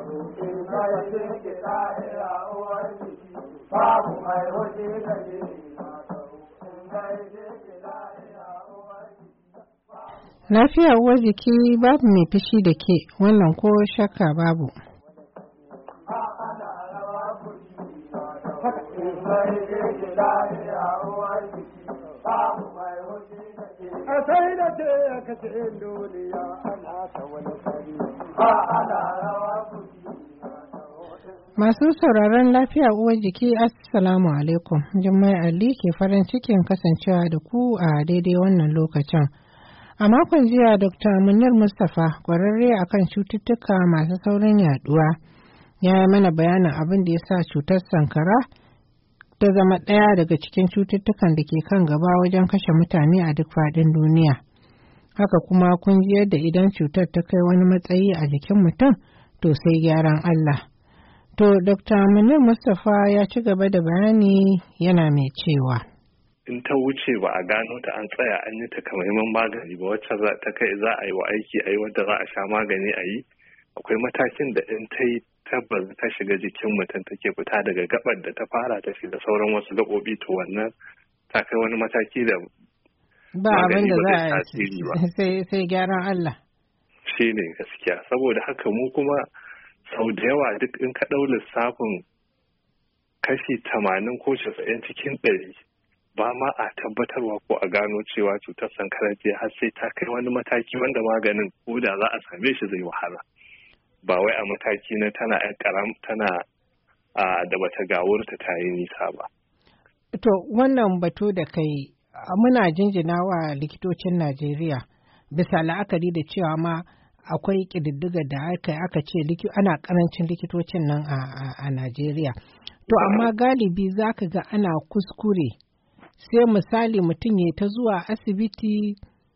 babu mai hoji da ke Lafiya uwar jiki babu mai fushi da ke wannan ko shakka babu. A sai da ce ya kace duniya ana ta wani sari ana rawa Masu sauraron lafiya uwar jiki Assalamu alaikum. Jummai Ali ke farin cikin kasancewa da ku a daidai wannan lokacin. A makon jiya Dr. Munir Mustapha kwararre akan cututtuka masu saurin yaduwa ya yi mana bayanin abin da ya sa cutar sankara ta zama ɗaya daga cikin cututtukan da ke kan gaba wajen kashe mutane a duk faɗin duniya. Haka kuma kun ji yadda idan cutar ta kai wani matsayi a jikin mutum to sai gyaran Allah. To, Dr. Munir Mustapha ya ci gaba da bayani yana mai cewa. In ta wuce ba a gano ta an tsaya an yi takamaiman magani ba wacce ta kai za a yi wa aiki a yi wadda za a sha magani a yi. Akwai matakin da in ta yi tabbas ta shiga jikin mutum take fita daga gabar da ta fara ta shiga sauran wasu gaɓoɓi to wannan ta kai wani mataki da ba abin da za a yi sai gyaran Allah. Shi ne gaskiya saboda haka mu kuma sau da yawa duk in ka ɗau lissafin kashi 80 ko 90 cikin 100 ba ma a tabbatarwa ko a gano cewa cutar sankarar ce har sai ta kai wani mataki wanda maganin ko da za a same shi zai wahala ba wai a mataki na tana yan karam tana da bata gawurta ta yi nisa ba. To wannan batu da kai muna jinjina wa likitocin Najeriya bisa la'akari da cewa ma akwai ƙididdiga da aka ce ana ƙarancin likitocin nan a Najeriya. To amma galibi za ka ga ana kuskure sai misali mutum ya ta zuwa asibiti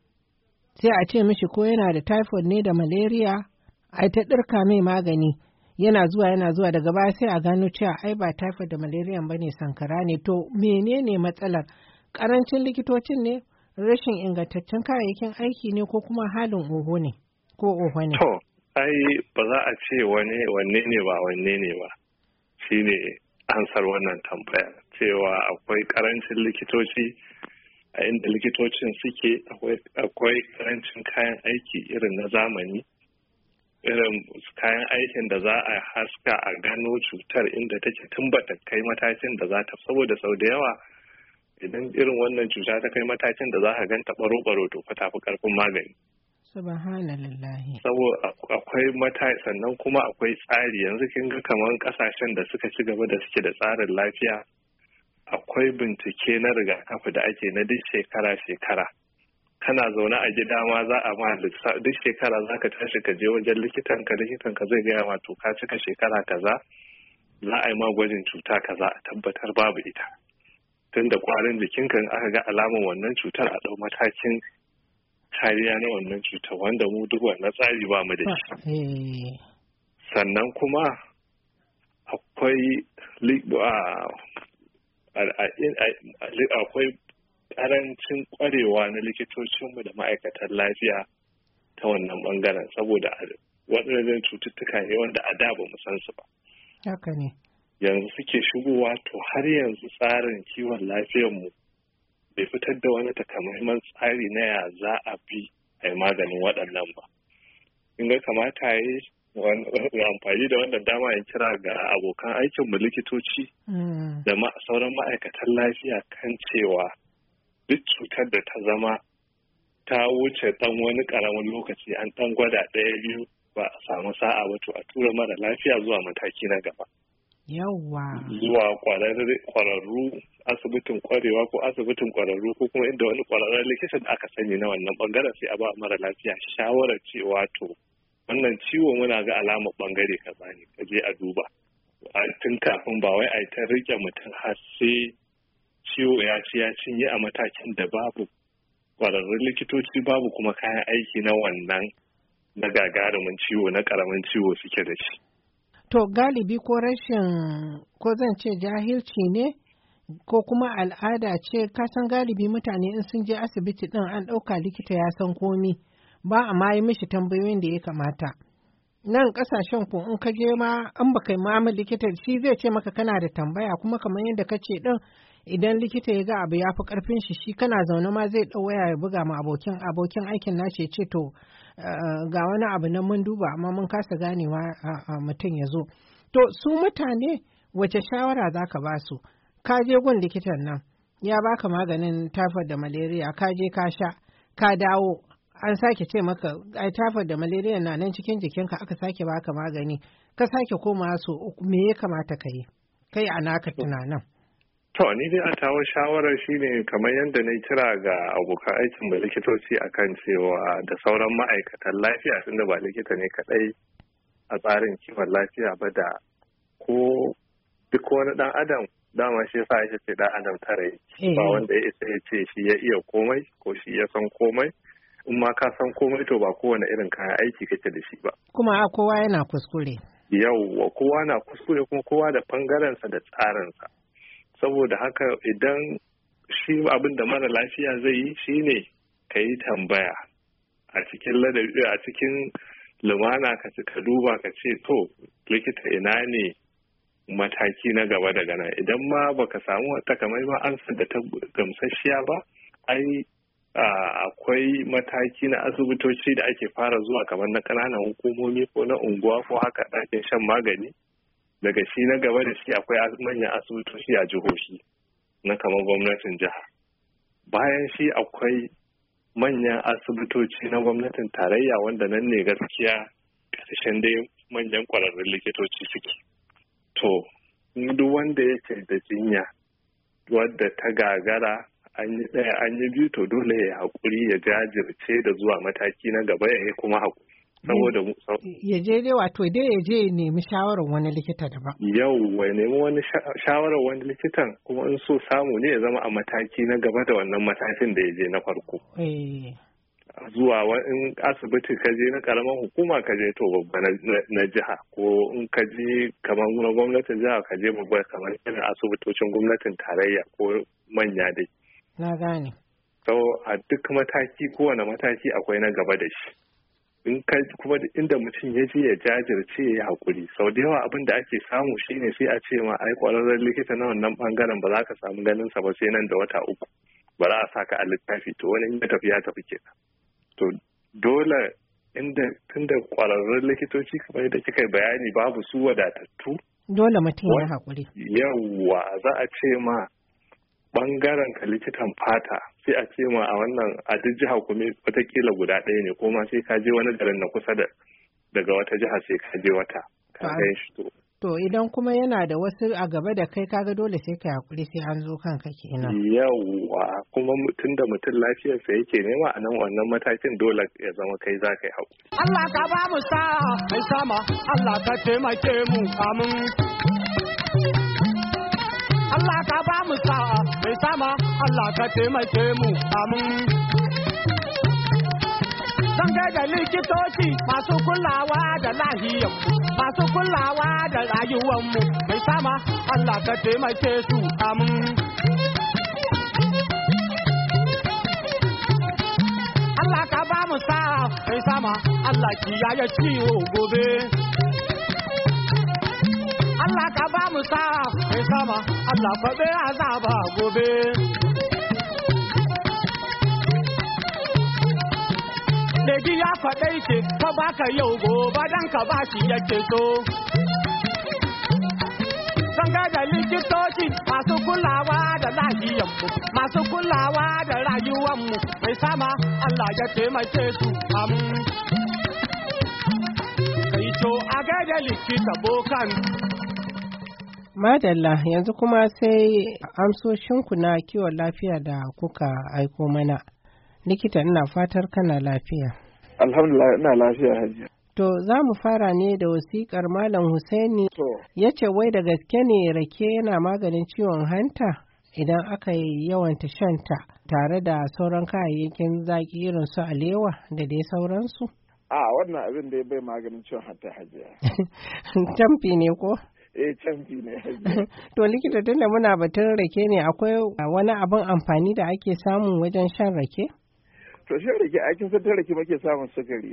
sai a ce mishi ko yana da typhoid ne da malaria ai ta ɗirka mai magani yana zuwa daga baya sai a gano cewa ai ba typhoid da malaria ba ne sankara ne. To menene matsalar ƙarancin likitocin ne rashin ingantaccen kayayyakin aiki ne ko kuma halin oho ne? To, ai ba za a ce wanne ne ba shi ne ansar wannan tambaya cewa akwai karancin likitoci a inda likitocin suke akwai karancin kayan aiki irin na zamani irin kayan aikin da za a haska a gano cutar inda take tun bata kai matakin da za ta saboda sau da yawa idan irin wannan cuta ta kai matakin da za ka ganta baro-baro to fa tafi karfin magani. Subhanallahi. Saboda akwai sannan kuma akwai tsari yanzu kin ga kamar kasashen da suka ci gaba da suke da tsarin lafiya akwai bincike na rigakafi da ake na duk shekara kana zaune a gida ma za a ma duk shekara za ka tashi ka je wajen likitanka zai gaya ma to ka cika shekara kaza za a yi ma gwajin cuta kaza a tabbatar babu ita tun da kwarin jikinka aka ga alaman wannan cutar a ɗau matakin kariya na wannan cutar wanda mu duk wannan tsari ba mu da shi. Sannan kuma akwai ƙarancin ƙwarewa na likitocinmu da ma'aikatan lafiya ta wannan ɓangaren saboda waɗannan cututtuka ne wanda a da ba mu san su ba. Haka ne. Yanzu suke shigowa to har yanzu tsarin kiwon lafiyarmu bai fitar da wani takamaiman tsari na ya za a bi a yi maganin waɗannan ba. In ga kamata ya yi amfani da wannan dama ya kira ga abokan aikinmu likitoci da sauran ma'aikatan lafiya kan cewa duk cutar da ta zama ta wuce ɗan wani ƙaramin lokaci an ɗan gwada 1-2 ba a samu sa'a ba to a tura mara lafiya zuwa mataki na gaba. Yawwa. Zuwa kwararru asibitin kwarewa ko asibitin kwararru ko kuma inda wani kwararren likita da aka sani na wannan bangaren sai a ba mara lafiya shawarar cewa to wannan ciwo muna ga alamar bangare kaza ne ka je a duba tun kafin ba wai a yi ta rike mutum har sai ciwo ya cinye a matakin da babu kwararrun likitoci babu kuma kayan aiki na wannan na gagarumin ciwo na karamin ciwo suke da shi. To galibi ko zan ce jahilci ne ko kuma al'ada ce kasan galibi mutane in sun je asibiti ɗin an ɗauka likita ya san komi ba a ma yi mishi tambayoyin da ya kamata. nan kasashen ku in ka je ma an baka ma likita shi zai ce maka kana da tambaya kuma kamar yadda ka ce din idan likita ya ga abu ya fi karfin shi kana zaune ma zai ɗau waya ya buga ma abokin aikin nashi ya ce to ga wani abu nan mun duba amma mun kasa ganewa mutum ya zo. To su mutane wace shawara za ka ba su? Ka je gun likitan nan ya baka maganin typhoid da malaria ka je ka sha ka dawo an sake ce maka ai typhoid da malaria na nan cikin jikinka aka sake baka magani ka sake koma so me ya kamata ka yi kai a naka tunanin? To ni dai a tawo shawarar shine kamar yadda na kira ga abokan aikin da likitoci akan cewa da sauran ma'aikatan lafiya tunda ba likita ne kadai a tsarin kiwon lafiya ba da ko duk wani dan adam dama shi yasa ya ce dan adam tare ba wanda ya isa ya ce shi ya iya komai ko shi ya san komai in ma ka san komai to ba kowane irin kayan aiki kake da shi ba kuma kowa yana kuskure yauwa kowa na kuskure kuma kowa da bangarensa da tsarinsa saboda haka idan shi abin da mara lafiya zai yi shine ka yi tambaya a cikin ladabi a cikin lumana ka duba ka ce to likita ina ne mataki na gaba daga nan idan ma baka samu takamaiman ansa da ta gamsasshiya ba ai akwai mataki na asibitoci da ake fara zuwa kamar na ƙananan hukumomi ko na unguwa ko haka ɗakin shan magani daga shi na gaba da shi akwai manyan asibitoci a jihohi na kamar gwamnatin jiha bayan shi akwai manyan asibitoci na gwamnatin tarayya wanda nan ne gaskiya ƙarshen dai manyan ƙwararrun likitoci suke to duk wanda yake da jinya wadda ta gagara an yi ɗaya an yi biyu to dole ya haƙuri ya jajirce da zuwa mataki na gaba ya yi kuma haƙuri saboda ya je dai wato dai ya je ya nemi shawarar wani likita daban yau ya nemi wani shawarar wani likitan kuma in so samu ne ya zama a mataki na gaba da wannan matakin da ya je na farko zuwa in asibiti ka je na karamar hukuma ka je to babba na jiha ko in ka je kamar na gwamnatin jiha ka je babba kamar irin asibitocin gwamnatin tarayya ko manya dai na gane so a duk mataki kowane mataki akwai na gaba da shi in ka kuma inda mutum ya je ya jajirce ya haƙuri sau da yawa abin da ake samu shine sai a ce ma ai ƙwararren likita na wannan bangaren ba za ka samu ganin sa ba sai nan da wata 3 ba za a saka a littafi to wani ya tafi kenan to dole tunda ƙwararrun likitoci kamar da kika bayani babu su wadatattu dole mutum ya haƙuri yawwa za a ce ma bangaren ka likitan fata sai a ce ma a wannan a duk jiha kuma watakila guda ɗaya ne ko ma sai ka je wani garin na kusa daga wata jiha sai ka je wata ka gan shi to idan kuma yana da wasu a gaba da kai kaga dole sai ka hakuri sai an zo kanka kenan yawwa kuma tunda mutum lafiyarsa yake nema a nan wannan matakin dole ya zama kai za ka yi hakuri Allah ka ba mu sa'a mai sama Allah ka taimake mu amin Allah ka ba mu sa'a mai sama Allah ka taimake mu amin zan da likitoci masu kulawa da lahiyar masu kulawa da rayuwanmu mai sama Allah ka taimake su amin Allah ka ba mu sa'a mai sama Allah kiyaye ciwo gobe Allah ka ba mu sa'a mai sama Allah faɗe azaba gobe Legi ya faɗai ce ka baka yau gobe dan ka ba shi yake so. Sanga da likitoci masu kulawa da lahiyanmu, masu kulawa da rayuwanmu mai sama Allah ya taimake su amin. Kai to a gaida likita bokan. Madalla yanzu kuma sai amsoshinku na kiwon lafiya da kuka aiko mana. Likita ina fatar kana lafiya. Alhamdulillah ina lafiya hajiya. To za mu fara ne da wasiƙar Malam Husaini ya ce wai da gaske ne rake yana maganin ciwon hanta idan aka yi yawanta shanta tare da sauran kayayyakin zaƙi irin su alewa da dai sauransu? A wannan abin da bai maganin ciwon hanta hajiya. Camfi ne ko? Camfi ne hajiya. To likita tunda muna batun rake ne akwai wani abin amfani da ake samu wajen shan rake? To shan rake aikin san rake muke samun sukari.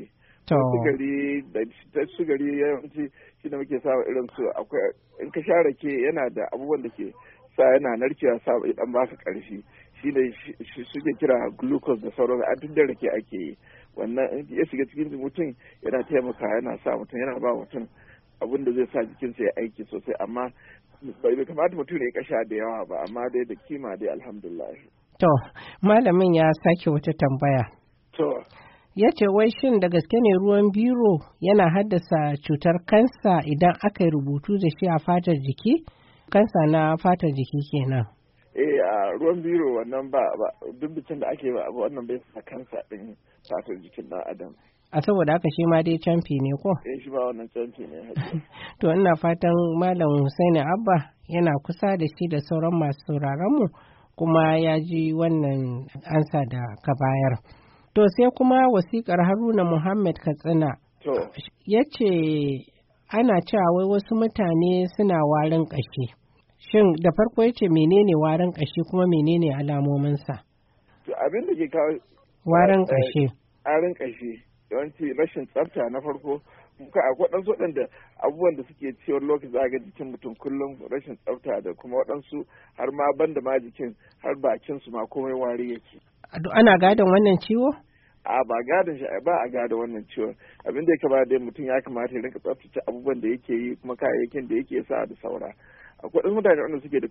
sugari da sugari yawanci shi da muke sawa irin su akwai in ka sha rake yana da abubuwan da ke sa yana narkewa sa idan baka karfi shi ne suke kira glucose da sauran a duk da rake ake yi wannan in ya shiga cikin mutum yana taimaka yana sa mutum yana ba mutum abin da zai sa jikinsa ya aiki sosai amma bai kamata mutum ya kasha da yawa ba amma dai da kima dai alhamdulillah. To malamin ya sake wata tambaya. To ya ce wai shin da gaske ne ruwan biro yana haddasa cutar kansa idan aka yi rubutu da shi a fatar jiki? Kansa na fatar jiki kenan. A ruwan biro wannan ba duk bikin da ake ba wannan bai sa kansa din fatar jikin ɗan adam. A saboda haka shi ma dai camfi ne ko? Shi ba wannan camfi ne. To ina fatan Malam Hussaini Abba yana kusa da shi da sauran masu sauraron mu kuma ya ji wannan ansa da ka bayar. To sai kuma wasiƙar Haruna Muhammad Katsina. Ya ce ana cewa wai wasu mutane suna warin ƙashi. Shin da farko ya ce menene warin ƙashi kuma menene alamominsa? To abin da ke kawo warin ƙashi. Warin ƙashi yawanci rashin tsafta na farko. Akwai waɗansu waɗanda abubuwan da suke ciwon lokaci za ga jikin mutum kullum rashin tsafta da kuma waɗansu har ma banda ma jikin har bakin su ma komai wari yake. Ana gadon wannan ciwo? Ba gadon shi ba a gadon wannan ciwon. Abin da ya kamata dai mutum ya kamata ya rinka tsaftace abubuwan da yake yi kuma kayayyakin da yake sa da saura. Akwai wasu mutane wanda suke da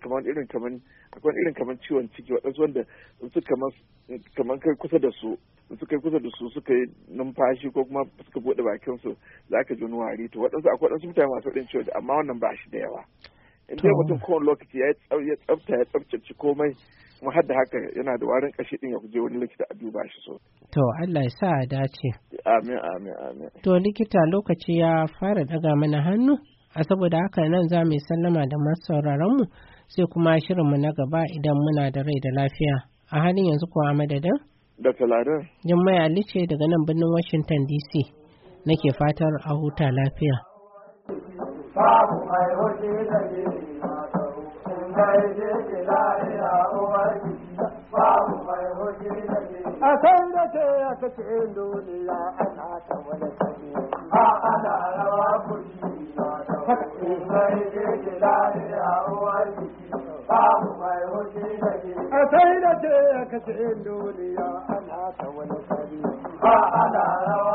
kamar ciwon ciki waɗansu wanda su kamar kai kusa da su suka yi numfashi ko kuma suka buɗe bakin su za ka ji wani wari to akwai waɗansu mutane masu ɗin ciwon amma wannan ba shi da yawa. In dai mutum kowane lokaci ya tsaftace komai kuma har da haka yana da warin ƙashi ɗin ya je wani likita a duba shi so. To Allah ya sa a dace. Amin. To likita lokaci ya fara daga mana hannu. A saboda haka nan za mu yi sallama da masu sauraronmu sai kuma shirinmu na gaba idan muna da rai da lafiya. A halin yanzu kuwa a madadin? Da Talatin. Jummai Ali ce daga nan birnin Washington DC. Nake fatar a huta lafiya. Babu mai hoji da ke babu mai hoji da ke a san da ce a cikin duniya ana ta wani sani a ana rawa kuɗi a sai da ce a cikin duniya ana ta wani sani ba ana rawa